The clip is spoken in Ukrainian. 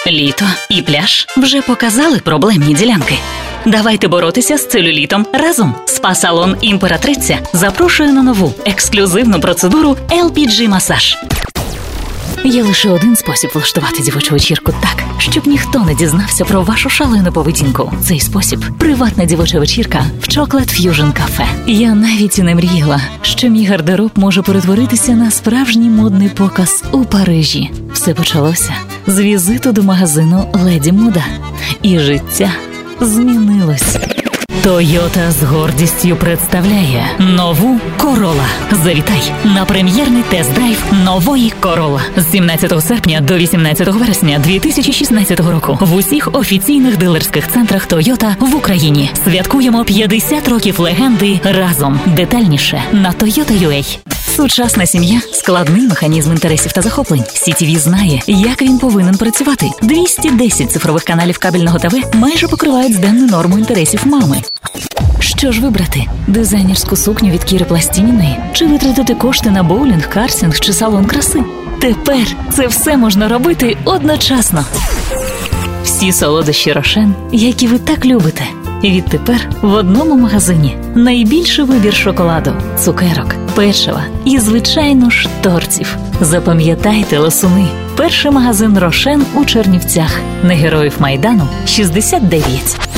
Літо і пляж вже показали проблемні ділянки. Давайте боротися з целюлітом разом. Спа-салон «Імператриця» запрошує на нову ексклюзивну процедуру LPG-масаж. Є лише один спосіб влаштувати дівочу вечірку так, щоб ніхто не дізнався про вашу шалену поведінку. Цей спосіб – приватна дівоча вечірка в Chocolate Fusion Cafe. Я навіть і не мріяла, що мій гардероб може перетворитися на справжній модний показ у Парижі. Все почалося з візиту до магазину «Леді Мода». І життя змінилось. Toyota з гордістю представляє нову Corolla. Завітай на прем'єрний тест-драйв нової Corolla з 17 серпня до 18 вересня 2016 року в усіх офіційних дилерських центрах Toyota в Україні. Святкуємо 50 років легенди разом. Детальніше на Toyota.ua. Сучасна сім'я – складний механізм інтересів та захоплень. CTV знає, як він повинен працювати. 210 цифрових каналів кабельного ТВ майже покривають денну норму інтересів мами. Що ж вибрати? Дизайнерську сукню від Кіри Пластініної? Чи витратити кошти на боулінг, карсінг чи салон краси? Тепер це все можна робити одночасно. Всі солодощі Рошен, які ви так любите. Відтепер в одному магазині. Найбільший вибір шоколаду, цукерок, печива і, звичайно ж, тортів. Запам'ятайте, ласуни. Перший магазин Рошен у Чернівцях. На Героїв Майдану 69.